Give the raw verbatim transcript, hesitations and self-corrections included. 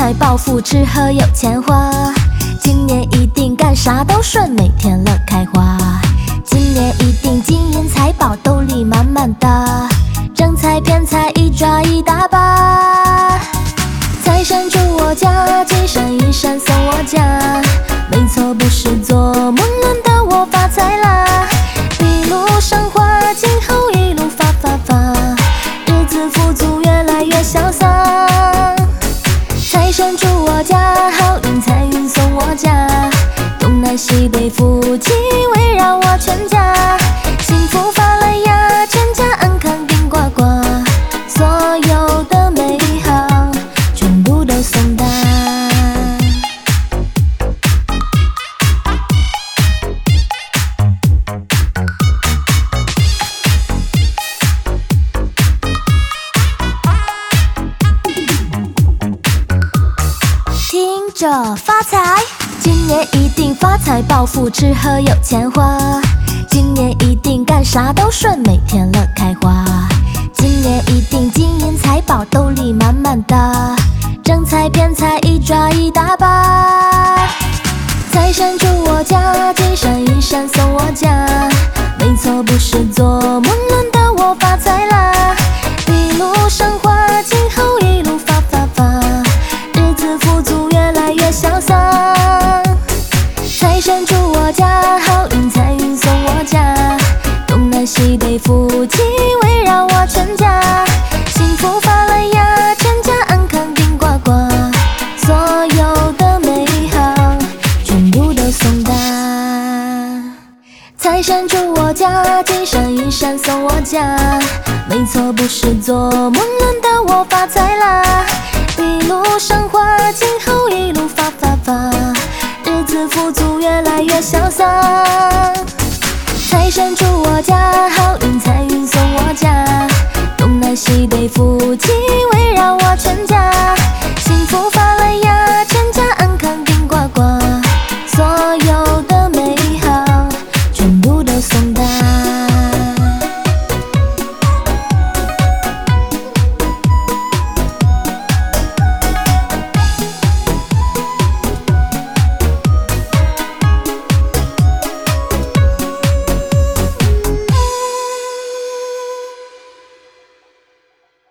财暴富，吃喝有钱花。今年一定干啥都顺，每天乐开花。今年一定金银财宝兜里满满的，正财偏财一抓一大把。财神住我家，金闪一闪送我家。没错，不是做梦轮到我发财啦！一路上花，今后一路发发发，日子富足越来越潇洒。财神住我家，好运财运送我家，东南西北福气围绕我全家，幸福发来呀，全家安康顶呱呱，所有的美好全部都送达。听着发财，今年一定发财暴富，吃喝有钱花。今年一定干啥都顺，每天乐开花。今年一定金银财宝兜里满满的，正财偏财一抓一大把。财神住我家，金闪一闪送我家。没错，不是做梦轮到我发财啦！一路上花，今后一路发发发，日子富足越来越潇洒。财神住我家，好运财运送我家，东南西北福气围绕我全家，幸福发来呀，全家安康顶呱呱，所有的美好全部都送达。财神住我家，金闪一闪送我家。没错，不是做梦轮到我发财啦！一路上花，今后一路发发发，日子富足越来越潇洒。财神住我家，好运财运送我家，东南西北福气围绕我全家。